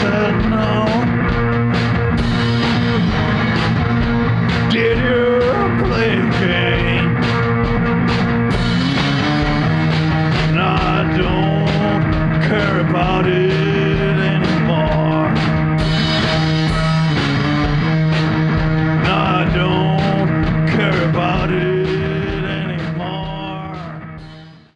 said no. Did you play a game? And I don't care about it.